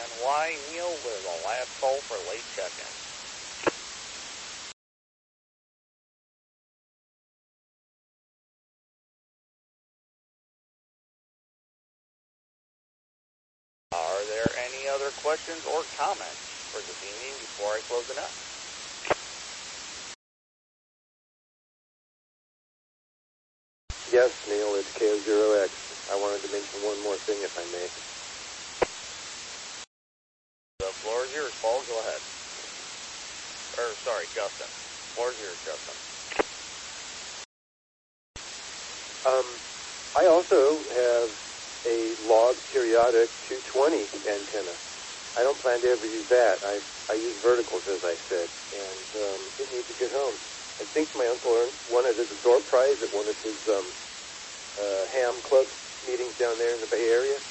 KNY. Neil with the last call for late check-in. Are there any other questions or comments for this evening before I close it up? Yes, Neil, it's KO0X. I wanted to mention one more thing, if I may. The floor is yours, Paul. Go ahead. Sorry, Justin. Floor is yours, Justin. I also have a log periodic 220 antenna. I don't plan to ever use that. I use verticals, as I said, and it needs a good home. I think my uncle won it as a door prize at one of his ham club meetings down there in the Bay Area.